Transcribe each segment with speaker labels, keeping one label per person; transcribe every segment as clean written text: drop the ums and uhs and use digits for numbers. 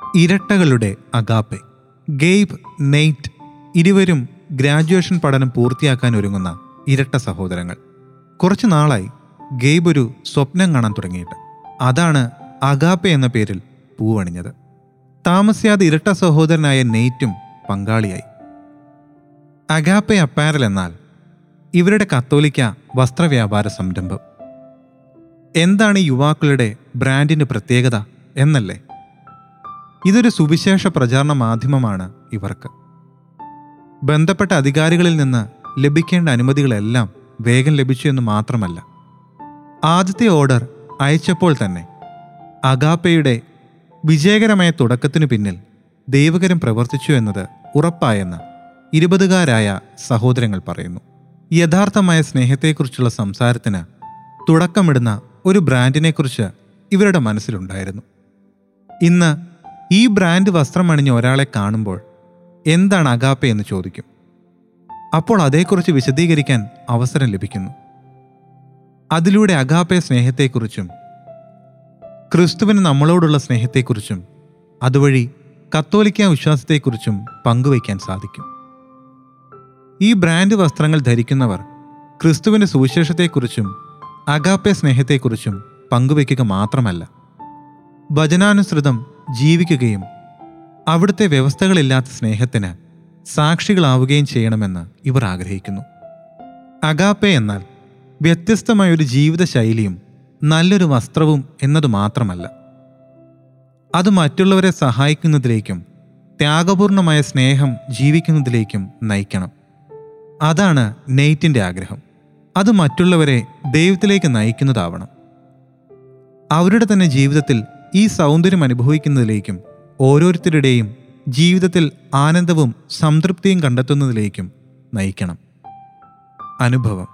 Speaker 1: ഇരട്ടകളുടെ agape. ഗെയ്ബ്, നെയ്റ്റ് ഇരുവരും graduation പഠനം പൂർത്തിയാക്കാൻ ഒരുങ്ങുന്ന ഇരട്ട സഹോദരങ്ങൾ. കുറച്ചു നാളായി ഗെയ്ബ് ഒരു സ്വപ്നം കാണാൻ തുടങ്ങിയിട്ട്. അതാണ് അഗാപ്പെ എന്ന പേരിൽ പൂവണിഞ്ഞത്. താമസിയാതെ ഇരട്ട സഹോദരനായ നെയ്റ്റും പങ്കാളിയായി. അഗാപ്പെ അപ്പാരൽ എന്നാൽ ഇവരുടെ കത്തോലിക്ക വസ്ത്രവ്യാപാര സംരംഭം. എന്താണ് ഈ യുവാക്കളുടെ ബ്രാൻഡിൻ്റെ പ്രത്യേകത എന്നല്ലേ? ഇതൊരു സുവിശേഷ പ്രചാരണ മാധ്യമമാണ് ഇവർക്ക്. ബന്ധപ്പെട്ട അധികാരികളിൽ നിന്ന് ലഭിക്കേണ്ട അനുമതികളെല്ലാം വേഗം ലഭിച്ചു എന്ന് മാത്രമല്ല, ആദ്യത്തെ ഓർഡർ അയച്ചപ്പോൾ തന്നെ അഗാപ്പയുടെ വിജയകരമായ തുടക്കത്തിനു പിന്നിൽ ദൈവകരം പ്രവർത്തിച്ചു എന്നത് ഉറപ്പായെന്ന് 20കാരായ സഹോദരങ്ങൾ പറയുന്നു. യഥാർത്ഥമായ സ്നേഹത്തെക്കുറിച്ചുള്ള സംസാരത്തിന് തുടക്കമിടുന്ന ഒരു ബ്രാൻഡിനെക്കുറിച്ച് ഇവരുടെ മനസ്സിലുണ്ടായിരുന്നു. ഇന്ന് ഈ ബ്രാൻഡ് വസ്ത്രമണിഞ്ഞ ഒരാളെ കാണുമ്പോൾ എന്താണ് അഗാപ്പെ എന്ന് ചോദിക്കും. അപ്പോൾ അതേക്കുറിച്ച് വിശദീകരിക്കാൻ അവസരം ലഭിക്കുന്നു. അതിലൂടെ അഗാപ്പെ സ്നേഹത്തെക്കുറിച്ചും ക്രിസ്തുവിന് നമ്മളോടുള്ള സ്നേഹത്തെക്കുറിച്ചും അതുവഴി കത്തോലിക്ക വിശ്വാസത്തെക്കുറിച്ചും പങ്കുവയ്ക്കാൻ സാധിക്കും. ഈ ബ്രാൻഡ് വസ്ത്രങ്ങൾ ധരിക്കുന്നവർ ക്രിസ്തുവിൻ്റെ സുവിശേഷത്തെക്കുറിച്ചും അഗാപ്പെ സ്നേഹത്തെക്കുറിച്ചും പങ്കുവയ്ക്കുക മാത്രമല്ല, വചനാനുസൃതം ജീവിക്കുകയും അവിടുത്തെ വ്യവസ്ഥകളില്ലാത്ത സ്നേഹത്തിന് സാക്ഷികളാവുകയും ചെയ്യണമെന്ന് ഇവർ ആഗ്രഹിക്കുന്നു. അഗാപ്പെ എന്നാൽ വ്യത്യസ്തമായൊരു ജീവിതശൈലിയും നല്ലൊരു വസ്ത്രവും എന്നതു മാത്രമല്ല, അത് മറ്റുള്ളവരെ സഹായിക്കുന്നതിലേക്കും ത്യാഗപൂർണമായ സ്നേഹം ജീവിക്കുന്നതിലേക്കും നയിക്കണം. അതാണ് നെയ്റ്റിൻ്റെ ആഗ്രഹം. അത് മറ്റുള്ളവരെ ദൈവത്തിലേക്ക് നയിക്കുന്നതാവണം. അവരുടെ തന്നെ ജീവിതത്തിൽ ഈ സൗന്ദര്യം അനുഭവിക്കുന്നതിലേക്കും ഓരോരുത്തരുടെയും ജീവിതത്തിൽ ആനന്ദവും സംതൃപ്തിയും കണ്ടെത്തുന്നതിലേക്കും നയിക്കണം. അനുഭവം.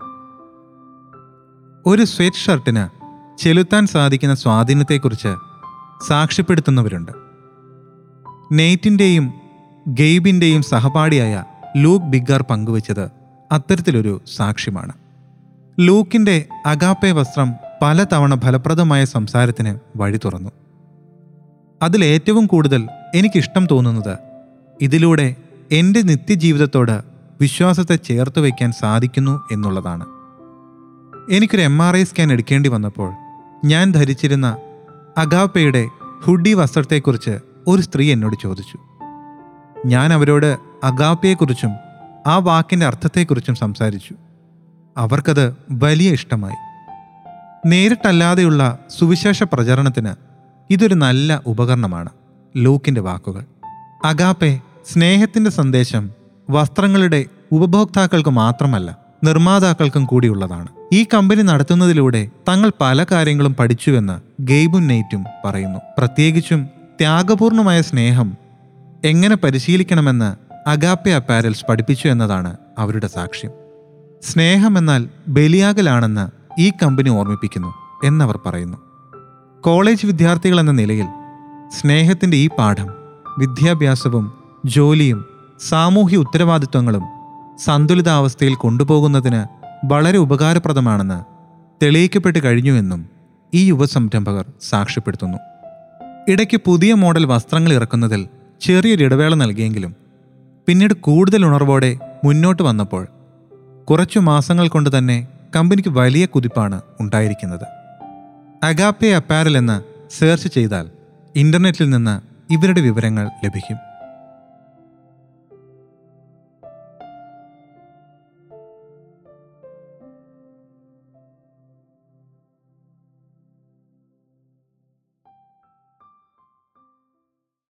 Speaker 1: ഒരു സ്വെറ്റ് ഷർട്ടിന് ചെലുത്താൻ സാധിക്കുന്ന സ്വാധീനത്തെക്കുറിച്ച് സാക്ഷ്യപ്പെടുത്തുന്നവരുണ്ട്. നെയ്റ്റിൻ്റെയും ഗെയ്ബിൻ്റെയും സഹപാഠിയായ ലൂക്ക് ബിഗ്ഗർ പങ്കുവച്ചത് അത്തരത്തിലൊരു സാക്ഷ്യമാണ്. ലൂക്കിൻ്റെ അഗാപ്പെ വസ്ത്രം പലതവണ ഫലപ്രദമായ സംസാരത്തിന് വഴി തുറന്നു. അതിലേറ്റവും കൂടുതൽ എനിക്കിഷ്ടം തോന്നുന്നത് ഇതിലൂടെ എൻ്റെ നിത്യജീവിതത്തോട് വിശ്വാസത്തെ ചേർത്ത് വയ്ക്കാൻ സാധിക്കുന്നു എന്നുള്ളതാണ്. എനിക്കൊരു MRI സ്കാൻ എടുക്കേണ്ടി വന്നപ്പോൾ ഞാൻ ധരിച്ചിരുന്ന അഗാപ്പയുടെ ഹുഡി വസ്ത്രത്തെക്കുറിച്ച് ഒരു സ്ത്രീ എന്നോട് ചോദിച്ചു. ഞാൻ അവരോട് അഗാപ്പയെക്കുറിച്ചും ആ വാക്കിൻ്റെ അർത്ഥത്തെക്കുറിച്ചും സംസാരിച്ചു. അവർക്കത് വലിയ ഇഷ്ടമായി. നേരിട്ടല്ലാതെയുള്ള സുവിശേഷ പ്രചരണത്തിന് ഇതൊരു നല്ല ഉപകരണമാണ്. ലൂക്കിൻ്റെ വാക്കുകൾ. അഗാപ്പെ സ്നേഹത്തിൻ്റെ സന്ദേശം വസ്ത്രങ്ങളുടെ ഉപഭോക്താക്കൾക്ക് മാത്രമല്ല, നിർമ്മാതാക്കൾക്കും കൂടിയുള്ളതാണ്. ഈ കമ്പനി നടത്തുന്നതിലൂടെ തങ്ങൾ പല കാര്യങ്ങളും പഠിച്ചുവെന്ന് ഗെയ്ബും നെയ്റ്റും പറയുന്നു. പ്രത്യേകിച്ചും ത്യാഗപൂർണമായ സ്നേഹം എങ്ങനെ പരിശീലിക്കണമെന്ന് അഗാപ്പെ അപ്പാരൽസ് പഠിപ്പിച്ചു എന്നതാണ് അവരുടെ സാക്ഷ്യം. സ്നേഹമെന്നാൽ ബലിയാകലാണെന്ന് ഈ കമ്പനി ഓർമ്മിപ്പിക്കുന്നു എന്നവർ പറയുന്നു. കോളേജ് വിദ്യാർത്ഥികൾ എന്ന നിലയിൽ സ്നേഹത്തിൻ്റെ ഈ പാഠം വിദ്യാഭ്യാസവും ജോലിയും സാമൂഹ്യ ഉത്തരവാദിത്വങ്ങളും സന്തുലിതാവസ്ഥയിൽ കൊണ്ടുപോകുന്നതിന് വളരെ ഉപകാരപ്രദമാണെന്ന് തെളിയിക്കപ്പെട്ട് കഴിഞ്ഞുവെന്നും ഈ യുവസംരംഭകർ സാക്ഷ്യപ്പെടുത്തുന്നു. ഇടയ്ക്ക് പുതിയ മോഡൽ വസ്ത്രങ്ങൾ ഇറക്കുന്നതിൽ ചെറിയൊരു ഇടവേള നൽകിയെങ്കിലും പിന്നീട് കൂടുതൽ ഉണർവോടെ മുന്നോട്ട് വന്നപ്പോൾ കുറച്ചു മാസങ്ങൾ കൊണ്ട് തന്നെ കമ്പനിക്ക് വലിയ കുതിപ്പാണ് ഉണ്ടായിരിക്കുന്നത്. അഗാപ്പെ അപ്പാരൽ എന്ന് സെർച്ച് ചെയ്താൽ ഇൻ്റർനെറ്റിൽ നിന്ന് ഇവരുടെ വിവരങ്ങൾ ലഭിക്കും.